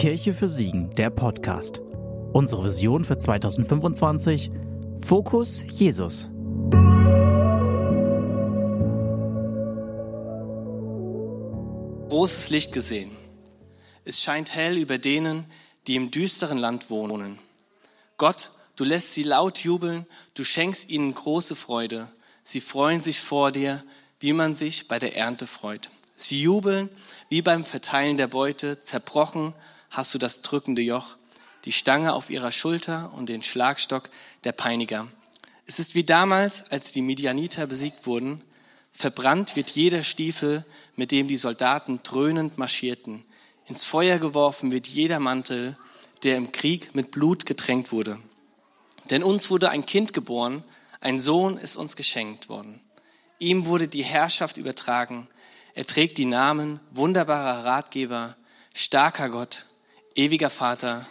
Kirche für Siegen, der Podcast. Unsere Vision für 2025: Fokus Jesus. Großes Licht gesehen. Es scheint hell über denen, die im düsteren Land wohnen. Gott, du lässt sie laut jubeln, du schenkst ihnen große Freude. Sie freuen sich vor dir, wie man sich bei der Ernte freut. Sie jubeln wie beim Verteilen der Beute. Zerbrochen hast du das drückende Joch, die Stange auf ihrer Schulter und den Schlagstock der Peiniger. Es ist wie damals, als die Midianiter besiegt wurden. Verbrannt wird jeder Stiefel, mit dem die Soldaten dröhnend marschierten. Ins Feuer geworfen wird jeder Mantel, der im Krieg mit Blut getränkt wurde. Denn uns wurde ein Kind geboren, ein Sohn ist uns geschenkt worden. Ihm wurde die Herrschaft übertragen. Er trägt die Namen wunderbarer Ratgeber, starker Gott, ewiger Vater,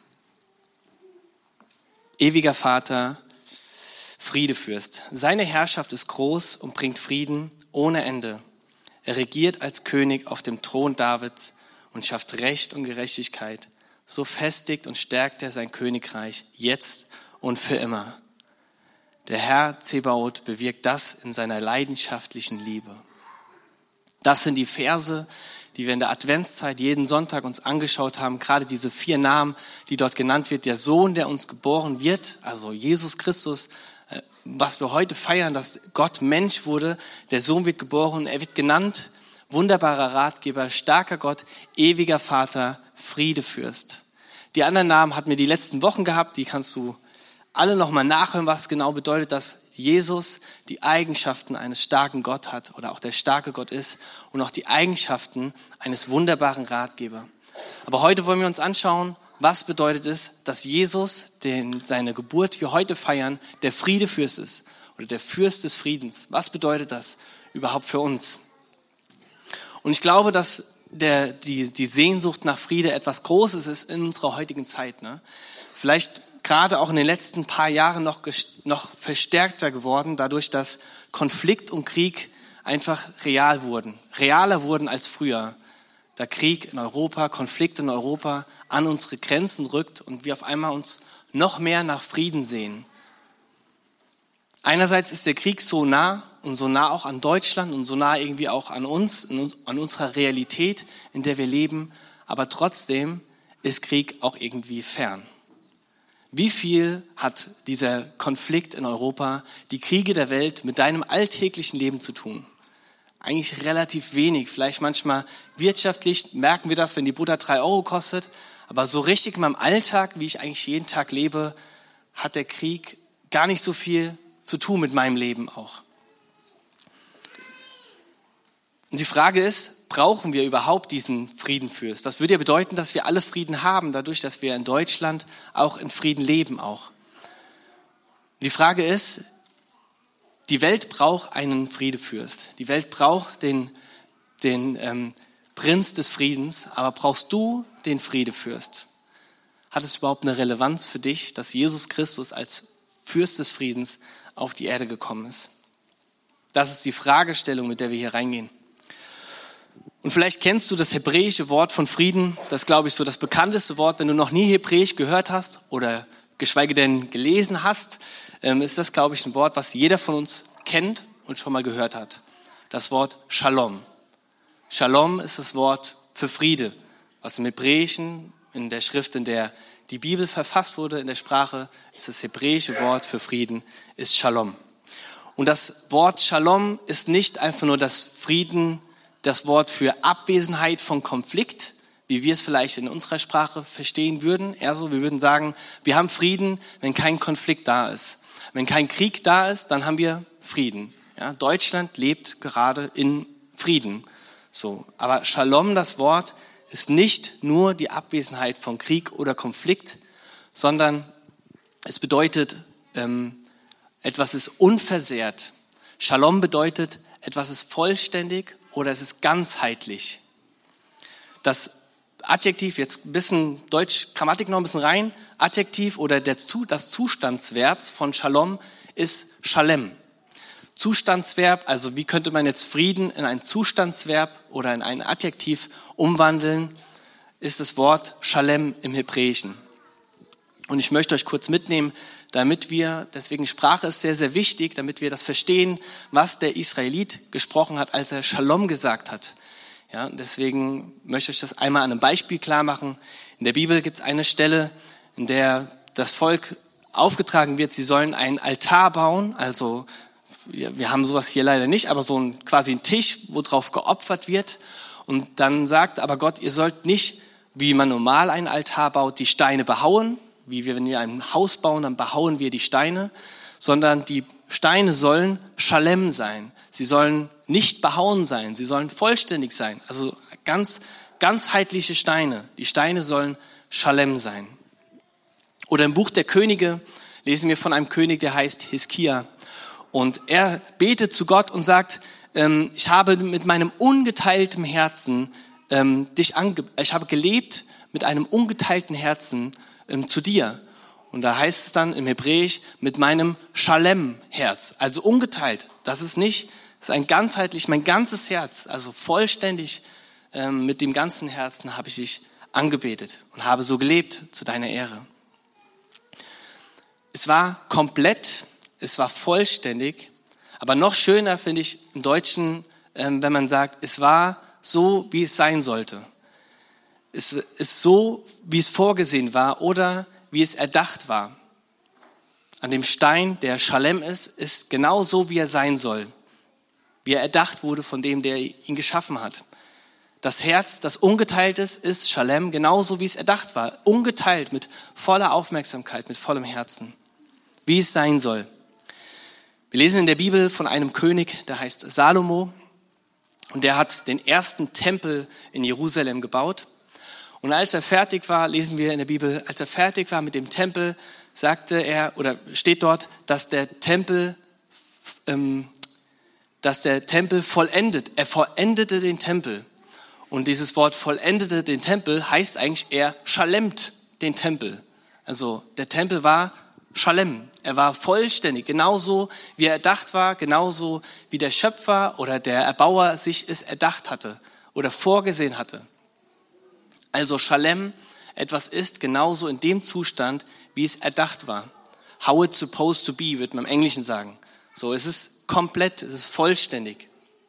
Friedefürst. Seine Herrschaft ist groß und bringt Frieden ohne Ende. Er regiert als König auf dem Thron Davids und schafft Recht und Gerechtigkeit. So festigt und stärkt er sein Königreich jetzt und für immer. Der Herr Zebaoth bewirkt das in seiner leidenschaftlichen Liebe. Das sind die Verse, die wir in der Adventszeit jeden Sonntag uns angeschaut haben. Gerade diese 4 Namen, die dort genannt wird. Der Sohn, der uns geboren wird, also Jesus Christus, was wir heute feiern, dass Gott Mensch wurde. Der Sohn wird geboren, er wird genannt wunderbarer Ratgeber, starker Gott, ewiger Vater, Friedefürst. Die anderen Namen hatten wir die letzten Wochen gehabt, die kannst du alle nochmal nachhören, was genau bedeutet, dass Jesus die Eigenschaften eines starken Gott hat oder auch der starke Gott ist und auch die Eigenschaften eines wunderbaren Ratgebers. Aber heute wollen wir uns anschauen, was bedeutet es, dass Jesus, seine Geburt wir heute feiern, der Friedefürst ist oder der Fürst des Friedens. Was bedeutet das überhaupt für uns? Und ich glaube, dass die Sehnsucht nach Friede etwas Großes ist in unserer heutigen Zeit. Ne? Vielleicht gerade auch in den letzten paar Jahren noch verstärkter geworden, dadurch, dass Konflikt und Krieg einfach realer wurden als früher. Da Krieg in Europa, Konflikt in Europa an unsere Grenzen rückt und wir auf einmal uns noch mehr nach Frieden sehen. Einerseits ist der Krieg so nah und so nah auch an Deutschland und so nah irgendwie auch an uns, an unserer Realität, in der wir leben, aber trotzdem ist Krieg auch irgendwie fern. Wie viel hat dieser Konflikt in Europa, die Kriege der Welt mit deinem alltäglichen Leben zu tun? Eigentlich relativ wenig. Vielleicht manchmal wirtschaftlich merken wir das, wenn die Butter 3 Euro kostet. Aber so richtig in meinem Alltag, wie ich eigentlich jeden Tag lebe, hat der Krieg gar nicht so viel zu tun mit meinem Leben auch. Und die Frage ist, brauchen wir überhaupt diesen Friedenfürst? Das würde ja bedeuten, dass wir alle Frieden haben, dadurch, dass wir in Deutschland auch in Frieden leben auch. Und die Frage ist, die Welt braucht einen Friedefürst. Die Welt braucht den Prinz des Friedens, aber brauchst du den Friedefürst? Hat es überhaupt eine Relevanz für dich, dass Jesus Christus als Fürst des Friedens auf die Erde gekommen ist? Das ist die Fragestellung, mit der wir hier reingehen. Und vielleicht kennst du das hebräische Wort von Frieden. Das ist, glaube ich, so das bekannteste Wort. Wenn du noch nie Hebräisch gehört hast oder geschweige denn gelesen hast, ist das, glaube ich, ein Wort, was jeder von uns kennt und schon mal gehört hat. Das Wort Shalom. Shalom ist das Wort für Friede, was im Hebräischen, in der Schrift, in der die Bibel verfasst wurde, in der Sprache, ist das hebräische Wort für Frieden, ist Shalom. Und das Wort Shalom ist nicht einfach nur das Wort für Abwesenheit von Konflikt, wie wir es vielleicht in unserer Sprache verstehen würden. Eher so, wir würden sagen, wir haben Frieden, wenn kein Konflikt da ist. Wenn kein Krieg da ist, dann haben wir Frieden. Ja, Deutschland lebt gerade in Frieden. So, aber Shalom, das Wort, ist nicht nur die Abwesenheit von Krieg oder Konflikt, sondern es bedeutet, etwas ist unversehrt. Shalom bedeutet, etwas ist vollständig oder es ist ganzheitlich. Das Adjektiv, jetzt ein bisschen Deutsch, Grammatik noch ein bisschen rein, Adjektiv oder das Zustandsverbs von Shalom ist Shalem. Zustandsverb, also wie könnte man jetzt Frieden in ein Zustandsverb oder in ein Adjektiv umwandeln? ist das Wort Shalem im Hebräischen. Und ich möchte euch kurz mitnehmen, deswegen Sprache ist sehr, sehr wichtig, damit wir das verstehen, was der Israelit gesprochen hat, als er Shalom gesagt hat. Ja, deswegen möchte ich das einmal an einem Beispiel klar machen. In der Bibel gibt es eine Stelle, in der das Volk aufgetragen wird, sie sollen einen Altar bauen, also wir haben sowas hier leider nicht, aber quasi ein Tisch, wo drauf geopfert wird. Und dann sagt aber Gott, ihr sollt nicht, wie man normal einen Altar baut, die Steine behauen, wenn wir ein Haus bauen, dann behauen wir die Steine, sondern die Steine sollen Shalem sein. Sie sollen nicht behauen sein, sie sollen vollständig sein. Also ganzheitliche Steine. Die Steine sollen Shalem sein. Oder im Buch der Könige lesen wir von einem König, der heißt Hiskia. Und er betet zu Gott und sagt, ich habe mit meinem ungeteilten Herzen ich habe gelebt mit einem ungeteilten Herzen zu dir. Und da heißt es dann im Hebräisch mit meinem Shalem-Herz, also ungeteilt. Das ist ein ganzheitlich, mein ganzes Herz, also vollständig mit dem ganzen Herzen habe ich dich angebetet und habe so gelebt zu deiner Ehre. Es war komplett, es war vollständig, aber noch schöner finde ich im Deutschen, wenn man sagt, es war so, wie es sein sollte. Es ist so, wie es vorgesehen war oder wie es erdacht war. An dem Stein, der Shalem ist genau so, wie er sein soll. Wie er erdacht wurde von dem, der ihn geschaffen hat. Das Herz, das ungeteilt ist Shalem, genauso wie es erdacht war. Ungeteilt, mit voller Aufmerksamkeit, mit vollem Herzen. Wie es sein soll. Wir lesen in der Bibel von einem König, der heißt Salomo. Und der hat den ersten Tempel in Jerusalem gebaut. Und als er fertig war, lesen wir in der Bibel, als er fertig war mit dem Tempel, steht dort, dass der Tempel vollendet. Er vollendete den Tempel. Und dieses Wort vollendete den Tempel heißt eigentlich, er schalemt den Tempel. Also der Tempel war Shalem. Er war vollständig, genauso wie er erdacht war, genauso wie der Schöpfer oder der Erbauer sich es erdacht hatte oder vorgesehen hatte. Also Shalem, etwas ist genauso in dem Zustand, wie es erdacht war. How it's supposed to be, wird man im Englischen sagen. So, es ist komplett, es ist vollständig.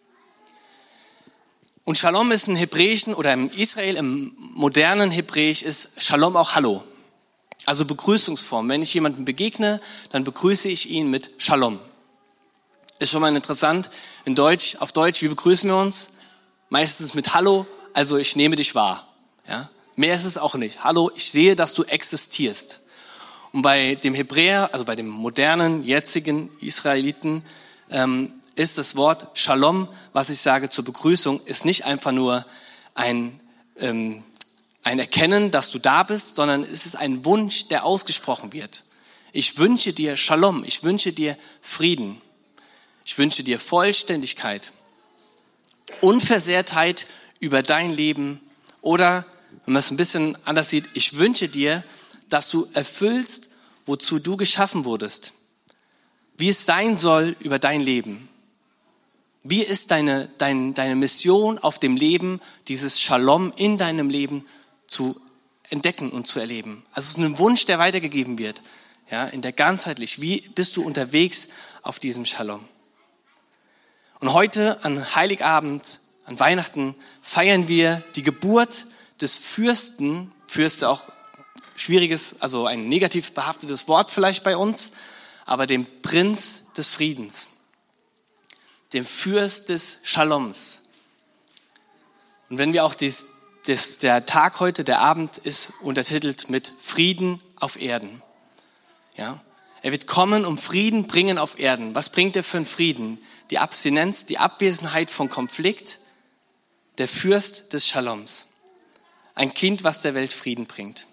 Und Shalom ist im Hebräischen oder im Israel, im modernen Hebräisch ist Shalom auch Hallo. Also Begrüßungsform. Wenn ich jemandem begegne, dann begrüße ich ihn mit Shalom. Ist schon mal interessant. Auf Deutsch, wie begrüßen wir uns? Meistens mit Hallo, also ich nehme dich wahr. Ja? Mehr ist es auch nicht. Hallo, ich sehe, dass du existierst. Und bei dem Hebräer, also bei dem modernen, jetzigen Israeliten, ist das Wort Shalom, was ich sage zur Begrüßung, ist nicht einfach nur ein Erkennen, dass du da bist, sondern es ist ein Wunsch, der ausgesprochen wird. Ich wünsche dir Shalom, ich wünsche dir Frieden, ich wünsche dir Vollständigkeit, Unversehrtheit über dein Leben oder, wenn man es ein bisschen anders sieht, ich wünsche dir, dass du erfüllst, wozu du geschaffen wurdest, wie es sein soll über dein Leben. Wie ist deine Mission auf dem Leben, dieses Shalom in deinem Leben zu entdecken und zu erleben? Also es ist ein Wunsch, der weitergegeben wird, ja, in der ganzheitlich. Wie bist du unterwegs auf diesem Shalom? Und heute an Heiligabend, an Weihnachten feiern wir die Geburt des Fürste auch schwieriges, also ein negativ behaftetes Wort vielleicht bei uns, aber dem Prinz des Friedens, dem Fürst des Shaloms. Und wenn wir auch der Tag heute, der Abend ist untertitelt mit Frieden auf Erden. Ja? Er wird kommen, um Frieden bringen auf Erden. Was bringt er für einen Frieden? Die Abstinenz, die Abwesenheit von Konflikt, der Fürst des Shaloms. Ein Kind, was der Welt Frieden bringt.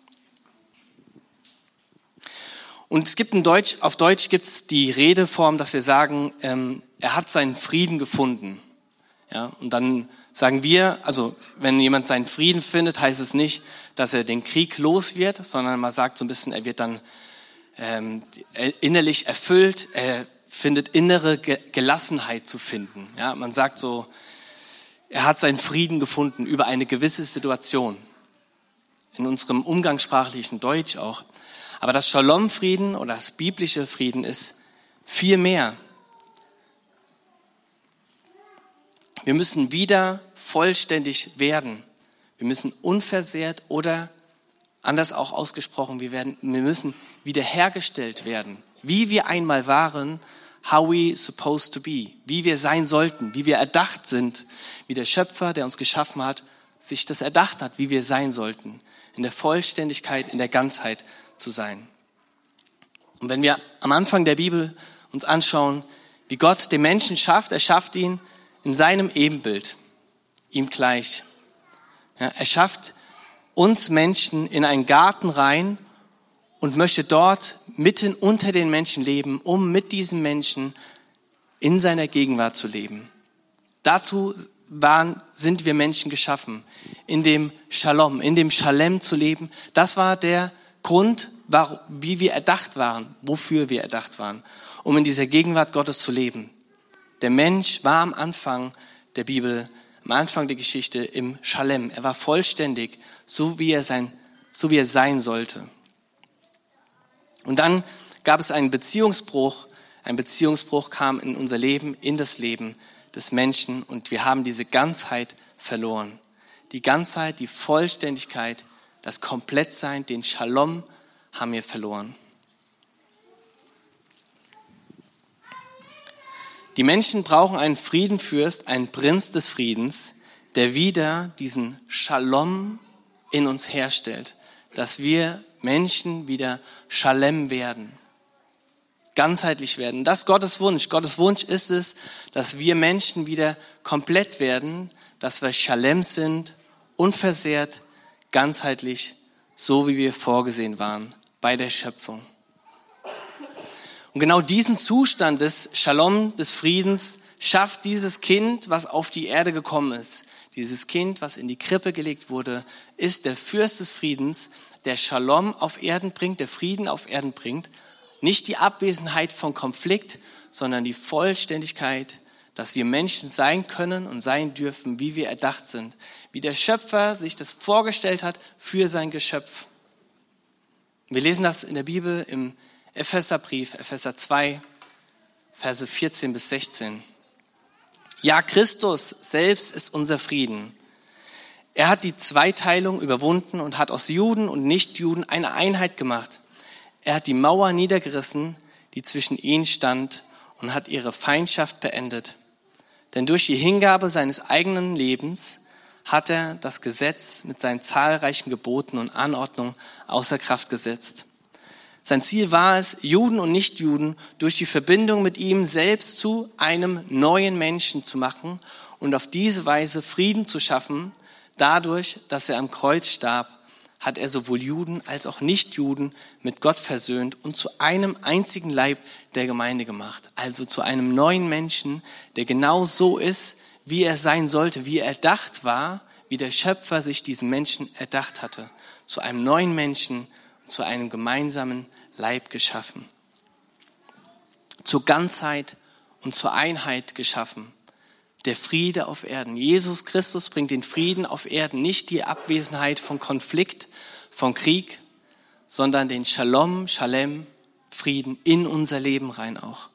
Und es gibt auf Deutsch gibt es die Redeform, dass wir sagen, er hat seinen Frieden gefunden. Ja, und dann sagen wir, also wenn jemand seinen Frieden findet, heißt es nicht, dass er den Krieg los wird, sondern man sagt so ein bisschen, er wird dann innerlich erfüllt, er findet innere Gelassenheit zu finden. Ja, man sagt so, er hat seinen Frieden gefunden über eine gewisse Situation. in unserem umgangssprachlichen Deutsch auch. Aber das Shalom-Frieden oder das biblische Frieden ist viel mehr. Wir müssen wieder vollständig werden. Wir müssen unversehrt oder anders auch ausgesprochen, wir müssen wiederhergestellt werden. Wie wir einmal waren, how we supposed to be, wie wir sein sollten, wie wir erdacht sind, wie der Schöpfer, der uns geschaffen hat, sich das erdacht hat, wie wir sein sollten, in der Vollständigkeit, in der Ganzheit zu sein. Und wenn wir am Anfang der Bibel uns anschauen, wie Gott den Menschen schafft, er schafft ihn in seinem Ebenbild, ihm gleich. Ja, er schafft uns Menschen in einen Garten rein und möchte dort mitten unter den Menschen leben, um mit diesen Menschen in seiner Gegenwart zu leben. Dazu sind wir Menschen geschaffen, in dem Shalom, in dem Shalem zu leben. Das war der Grund, wie wir erdacht waren, wofür wir erdacht waren, um in dieser Gegenwart Gottes zu leben. Der Mensch war am Anfang der Bibel, am Anfang der Geschichte im Shalem. Er war vollständig, so wie er sein sollte. Und dann gab es einen Beziehungsbruch. Ein Beziehungsbruch kam in unser Leben, in das Leben des Menschen und wir haben diese Ganzheit verloren. Die Ganzheit, die Vollständigkeit, das Komplettsein, den Shalom haben wir verloren. Die Menschen brauchen einen Friedenfürst, einen Prinz des Friedens, der wieder diesen Shalom in uns herstellt, dass wir Menschen wieder Shalem werden, ganzheitlich werden. Das ist Gottes Wunsch. Gottes Wunsch ist es, dass wir Menschen wieder komplett werden, dass wir Shalem sind, unversehrt, ganzheitlich, so wie wir vorgesehen waren bei der Schöpfung. Und genau diesen Zustand des Shalom, des Friedens, schafft dieses Kind, was auf die Erde gekommen ist. Dieses Kind, was in die Krippe gelegt wurde, ist der Fürst des Friedens, der Shalom auf Erden bringt, der Frieden auf Erden bringt. Nicht die Abwesenheit von Konflikt, sondern die Vollständigkeit, dass wir Menschen sein können und sein dürfen, wie wir erdacht sind. Wie der Schöpfer sich das vorgestellt hat für sein Geschöpf. Wir lesen das in der Bibel im Epheserbrief, Epheser 2, Verse 14 bis 16. Ja, Christus selbst ist unser Frieden. Er hat die Zweiteilung überwunden und hat aus Juden und Nichtjuden eine Einheit gemacht. Er hat die Mauer niedergerissen, die zwischen ihnen stand, und hat ihre Feindschaft beendet. Denn durch die Hingabe seines eigenen Lebens hat er das Gesetz mit seinen zahlreichen Geboten und Anordnungen außer Kraft gesetzt. Sein Ziel war es, Juden und Nichtjuden durch die Verbindung mit ihm selbst zu einem neuen Menschen zu machen und auf diese Weise Frieden zu schaffen. Dadurch, dass er am Kreuz starb, hat er sowohl Juden als auch Nichtjuden mit Gott versöhnt und zu einem einzigen Leib der Gemeinde gemacht. Also zu einem neuen Menschen, der genau so ist, wie er sein sollte, wie er erdacht war, wie der Schöpfer sich diesen Menschen erdacht hatte. Zu einem neuen Menschen, zu einem gemeinsamen Leib geschaffen. Zur Ganzheit und zur Einheit geschaffen. Der Friede auf Erden. Jesus Christus bringt den Frieden auf Erden, nicht die Abwesenheit von Konflikt, von Krieg, sondern den Shalom, Shalem, Frieden in unser Leben rein auch.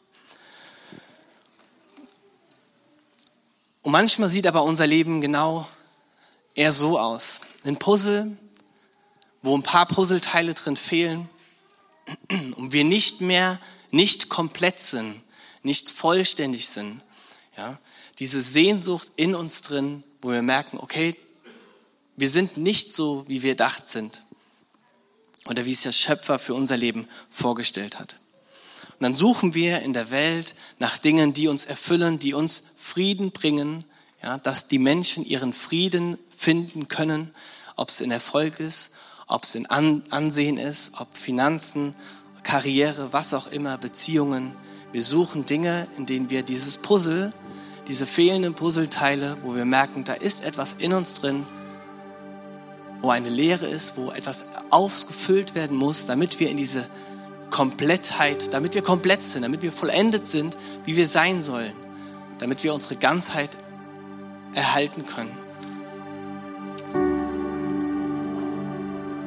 Und manchmal sieht aber unser Leben genau eher so aus. Ein Puzzle, wo ein paar Puzzleteile drin fehlen und wir nicht komplett sind, nicht vollständig sind. Ja, diese Sehnsucht in uns drin, wo wir merken, okay, wir sind nicht so, wie wir gedacht sind oder wie es der Schöpfer für unser Leben vorgestellt hat. Und dann suchen wir in der Welt nach Dingen, die uns erfüllen, die uns Frieden bringen, ja, dass die Menschen ihren Frieden finden können, ob es in Erfolg ist, ob es in Ansehen ist, ob Finanzen, Karriere, was auch immer, Beziehungen. Wir suchen Dinge, in denen wir dieses Puzzle, diese fehlenden Puzzleteile, wo wir merken, da ist etwas in uns drin, wo eine Leere ist, wo etwas aufgefüllt werden muss, damit wir in diese Komplettheit, damit wir komplett sind, damit wir vollendet sind, wie wir sein sollen, damit wir unsere Ganzheit erhalten können.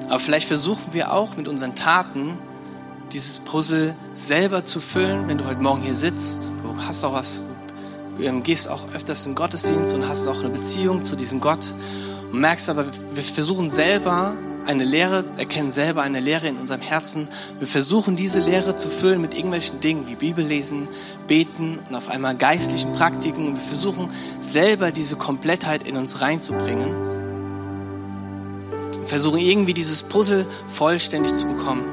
Aber vielleicht versuchen wir auch mit unseren Taten, dieses Puzzle selber zu füllen. Wenn du heute Morgen hier sitzt, du hast auch was, du gehst auch öfters in den Gottesdienst und hast auch eine Beziehung zu diesem Gott und merkst aber, wir versuchen selber erkennen selber eine Leere in unserem Herzen. Wir versuchen diese Leere zu füllen mit irgendwelchen Dingen wie Bibellesen, Beten und auf einmal geistlichen Praktiken. Und wir versuchen selber diese Komplettheit in uns reinzubringen. Wir versuchen irgendwie dieses Puzzle vollständig zu bekommen.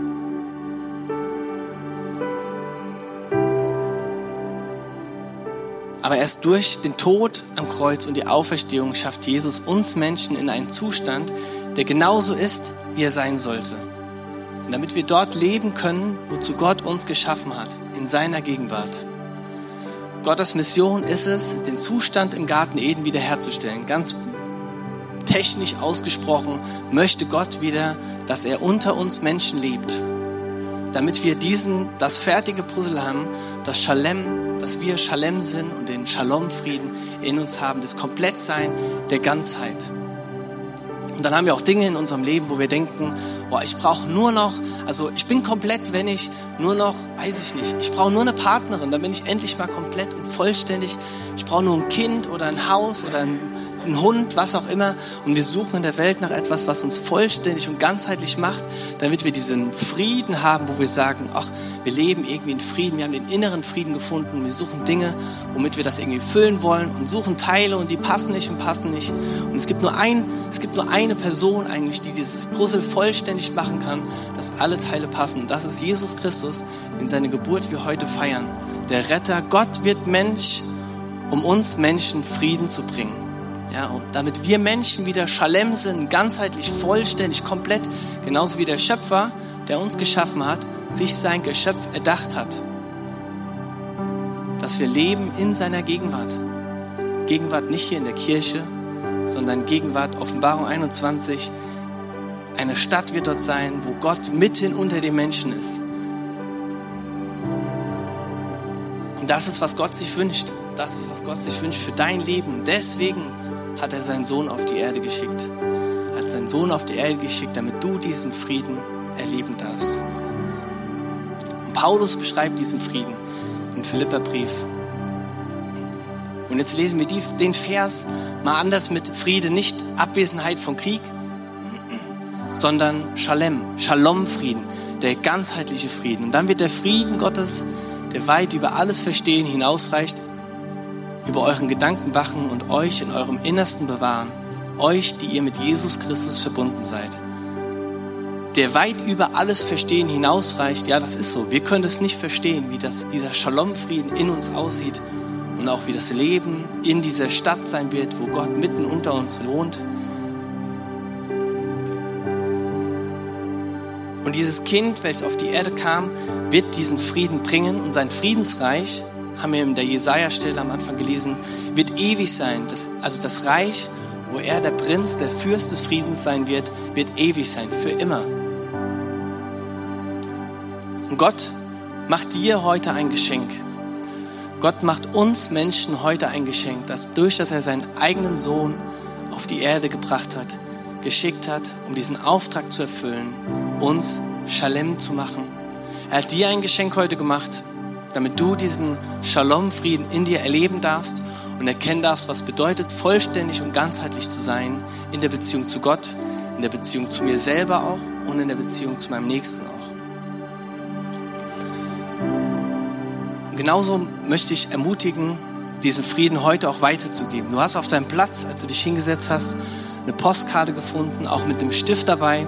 Aber erst durch den Tod am Kreuz und die Auferstehung schafft Jesus uns Menschen in einen Zustand, der genauso ist, wie er sein sollte. Und damit wir dort leben können, wozu Gott uns geschaffen hat, in seiner Gegenwart. Gottes Mission ist es, den Zustand im Garten Eden wiederherzustellen. Ganz technisch ausgesprochen möchte Gott wieder, dass er unter uns Menschen lebt. Damit wir das fertige Puzzle haben, das Shalem, dass wir Shalem sind und den Shalom-Frieden in uns haben, das Komplettsein der Ganzheit. Und dann haben wir auch Dinge in unserem Leben, wo wir denken, ich brauche nur noch, ich bin komplett, wenn ich nur noch, ich brauche nur eine Partnerin, dann bin ich endlich mal komplett und vollständig. Ich brauche nur ein Kind oder ein Haus oder ein Hund, was auch immer. Und wir suchen in der Welt nach etwas, was uns vollständig und ganzheitlich macht, damit wir diesen Frieden haben, wo wir sagen, wir leben irgendwie in Frieden, wir haben den inneren Frieden gefunden. Wir suchen Dinge, womit wir das irgendwie füllen wollen und suchen Teile und die passen nicht. Und es gibt nur eine Person eigentlich, die dieses Puzzle vollständig machen kann, dass alle Teile passen. Das ist Jesus Christus, den seine Geburt wir heute feiern. Der Retter, Gott wird Mensch, um uns Menschen Frieden zu bringen. Ja, und damit wir Menschen wieder Shalem sind, ganzheitlich, vollständig, komplett, genauso wie der Schöpfer, der uns geschaffen hat, sich sein Geschöpf erdacht hat. Dass wir leben in seiner Gegenwart. Gegenwart nicht hier in der Kirche, sondern Gegenwart, Offenbarung 21. Eine Stadt wird dort sein, wo Gott mitten unter den Menschen ist. Und das ist, was Gott sich wünscht. Das ist, was Gott sich wünscht für dein Leben. Deswegen hat er seinen Sohn auf die Erde geschickt. Er hat seinen Sohn auf die Erde geschickt, damit du diesen Frieden erleben darfst. Und Paulus beschreibt diesen Frieden im Philipperbrief. Und jetzt lesen wir den Vers mal anders mit Friede, nicht Abwesenheit von Krieg, sondern Shalem, Shalom-Frieden, der ganzheitliche Frieden. Und dann wird der Frieden Gottes, der weit über alles Verstehen hinausreicht, über euren Gedanken wachen und euch in eurem Innersten bewahren, euch, die ihr mit Jesus Christus verbunden seid. Der weit über alles Verstehen hinausreicht, ja, das ist so. Wir können es nicht verstehen, wie dieser Shalom-Frieden in uns aussieht und auch wie das Leben in dieser Stadt sein wird, wo Gott mitten unter uns wohnt. Und dieses Kind, welches auf die Erde kam, wird diesen Frieden bringen und sein Friedensreich, haben wir in der Jesaja-Stelle am Anfang gelesen, wird ewig sein. Das Reich, wo er der Prinz, der Fürst des Friedens sein wird ewig sein, für immer. Und Gott macht dir heute ein Geschenk. Gott macht uns Menschen heute ein Geschenk, dass er seinen eigenen Sohn auf die Erde gebracht hat, geschickt hat, um diesen Auftrag zu erfüllen, uns Shalem zu machen. Er hat dir ein Geschenk heute gemacht, damit du diesen Shalom-Frieden in dir erleben darfst und erkennen darfst, was bedeutet, vollständig und ganzheitlich zu sein in der Beziehung zu Gott, in der Beziehung zu mir selber auch und in der Beziehung zu meinem Nächsten auch. Und genauso möchte ich ermutigen, diesen Frieden heute auch weiterzugeben. Du hast auf deinem Platz, als du dich hingesetzt hast, eine Postkarte gefunden, auch mit dem Stift dabei.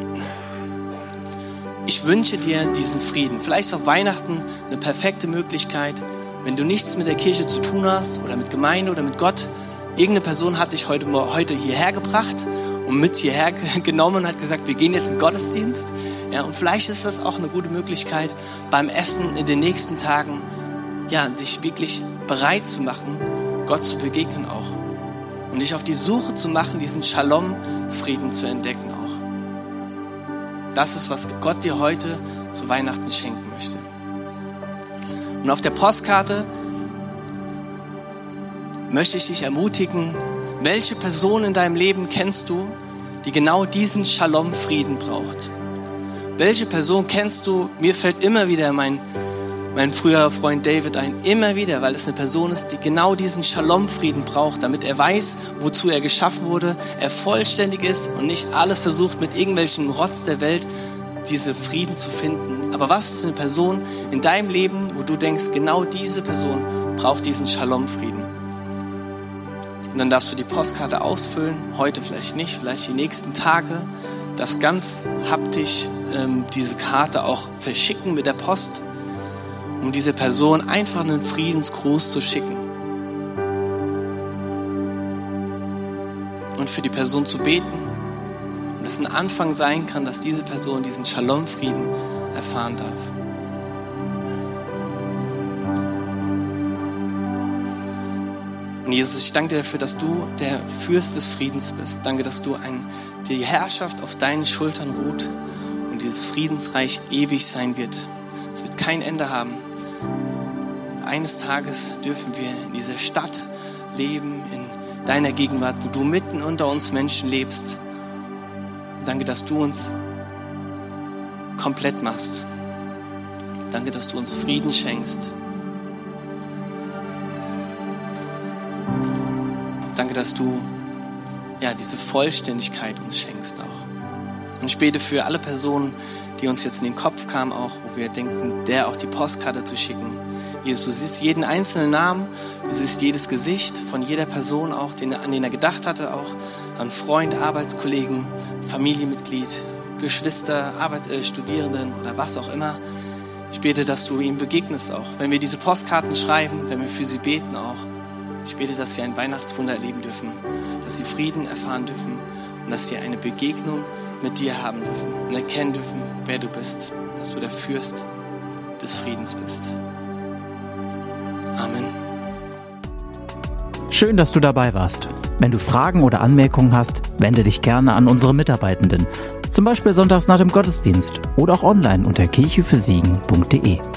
Ich wünsche dir diesen Frieden. Vielleicht ist auch Weihnachten eine perfekte Möglichkeit, wenn du nichts mit der Kirche zu tun hast oder mit Gemeinde oder mit Gott. Irgendeine Person hat dich heute hierher gebracht und mit hierher genommen und hat gesagt, wir gehen jetzt in den Gottesdienst. Ja, und vielleicht ist das auch eine gute Möglichkeit, beim Essen in den nächsten Tagen, ja, dich wirklich bereit zu machen, Gott zu begegnen auch. Und dich auf die Suche zu machen, diesen Shalom-Frieden zu entdecken auch. Das ist, was Gott dir heute zu Weihnachten schenken möchte. Und auf der Postkarte möchte ich dich ermutigen, welche Person in deinem Leben kennst du, die genau diesen Shalom-Frieden braucht? Welche Person kennst du? Mir fällt immer wieder mein früherer Freund David ein, immer wieder, weil es eine Person ist, die genau diesen Shalom-Frieden braucht, damit er weiß, wozu er geschaffen wurde, er vollständig ist und nicht alles versucht, mit irgendwelchen Rotz der Welt diese Frieden zu finden. Aber was ist eine Person in deinem Leben, wo du denkst, genau diese Person braucht diesen Shalom-Frieden? Und dann darfst du die Postkarte ausfüllen, heute vielleicht nicht, vielleicht die nächsten Tage, darfst ganz haptisch diese Karte auch verschicken mit der Post, um dieser Person einfach einen Friedensgruß zu schicken. Und für die Person zu beten. Und es ein Anfang sein kann, dass diese Person diesen Shalom-Frieden erfahren darf. Und Jesus, ich danke dir dafür, dass du der Fürst des Friedens bist. Danke, dass du die Herrschaft auf deinen Schultern ruht und dieses Friedensreich ewig sein wird. Es wird kein Ende haben. Eines Tages dürfen wir in dieser Stadt leben, in deiner Gegenwart, wo du mitten unter uns Menschen lebst. Danke, dass du uns komplett machst. Danke, dass du uns Frieden schenkst. Danke, dass du diese Vollständigkeit uns schenkst auch. Und ich bete für alle Personen, die uns jetzt in den Kopf kamen, auch, wo wir denken, der auch die Postkarte zu schicken. Jesus, du siehst jeden einzelnen Namen, du siehst jedes Gesicht von jeder Person auch, an den er gedacht hatte, auch an Freund, Arbeitskollegen, Familienmitglied, Geschwister, Studierenden oder was auch immer. Ich bete, dass du ihm begegnest auch, wenn wir diese Postkarten schreiben, wenn wir für sie beten auch. Ich bete, dass sie ein Weihnachtswunder erleben dürfen, dass sie Frieden erfahren dürfen und dass sie eine Begegnung mit dir haben dürfen und erkennen dürfen, wer du bist, dass du der Fürst des Friedens bist. Amen. Schön, dass du dabei warst. Wenn du Fragen oder Anmerkungen hast, wende dich gerne an unsere Mitarbeitenden. Zum Beispiel sonntags nach dem Gottesdienst oder auch online unter kirchefürsegen.de.